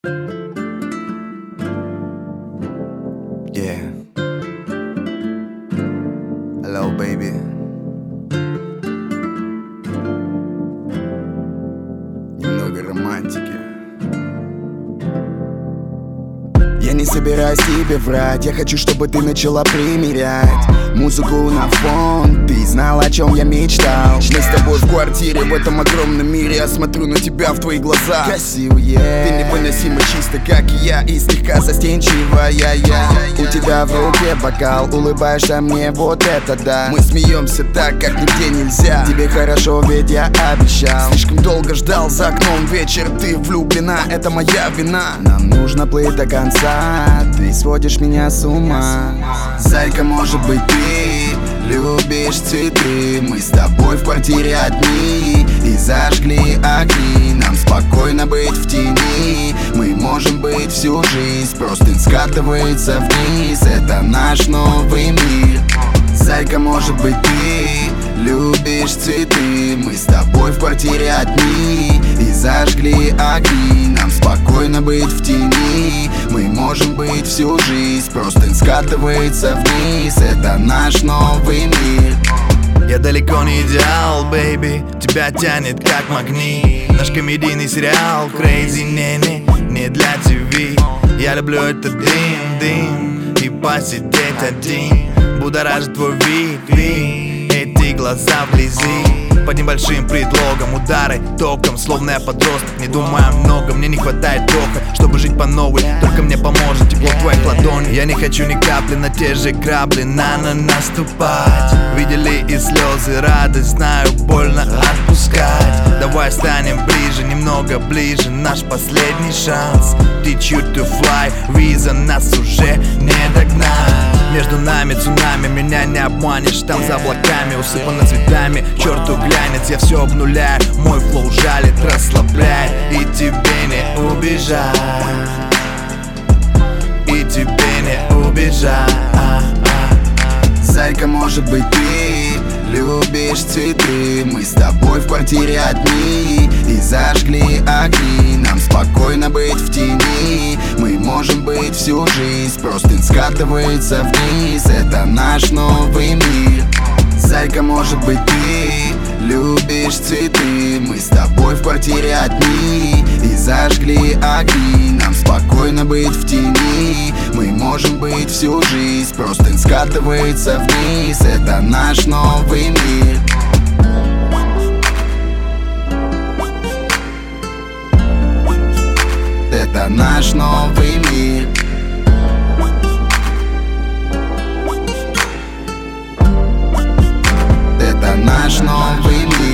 Yeah. Hello, baby. Немного романтики. Я не собираюсь тебе врать, я хочу, чтобы ты начала примерять музыку на фон, ты знал, о чем я мечтал. Мы с тобой в квартире, в этом огромном мире. Я смотрю на тебя, в твои глаза красивые. Ты невыносимо чисто, как и я, и слегка застенчивая. У тебя в руке бокал, улыбаешься мне, вот это да. Мы смеемся так, как нигде нельзя. Тебе хорошо, ведь я обещал. Слишком долго ждал, за окном вечер. Ты влюблена, это моя вина. Нам нужно плыть до конца, ты сводишь меня с ума. Зайка, может быть, ты любишь цветы. Мы с тобой в квартире одни и зажгли огни. Нам спокойно быть в тени. Мы можем быть всю жизнь. Просто скатывается вниз. Это наш новый мир. Зайка, может быть, ты любишь цветы. Мы с тобой в квартире одни и зажгли огни. Нам спокойно быть в тени. Мы можем быть всю жизнь. Просто скатывается вниз. Это наш новый мир. Я далеко не идеал, бэйби. Тебя тянет как магнит. Наш комедийный сериал Crazy не для ТВ. Я люблю этот дым и посидеть один. Будоражит твой вид, эти глаза вблизи. Под небольшим предлогом удары током, словно я подросток. Не думаю о многом, мне не хватает тока, чтобы жить по новой. Только мне поможет тепло твоих ладоней. Я не хочу ни капли на те же грабли на наступать. Видели и слезы, радость, знаю, больно отпускать. Давай станем ближе, немного ближе. Наш последний шанс. Teach you to fly, виза нас уже не догнать. Между нами цунами, меня не обманешь. Там за облаками, усыпано цветами. Черту глянец, я все обнуляю. Мой флоу жалит, расслабляет. И тебе не убежать. И тебе не убежать. Зайка, может быть, ты любишь цветы. Мы с тобой в квартире одни и зажгли огни. Нам спокойно быть в тени. Мы можем быть всю жизнь. Просто скатывается вниз. Это наш новый мир. Зайка, может быть, ты любишь цветы. Мы с тобой в квартире одни и зажгли огни. Нам спокойно быть в тени. Мы можем быть всю жизнь. Просто скатывается вниз. Это наш новый мир. Это наш новый мир. Это наш новый мир.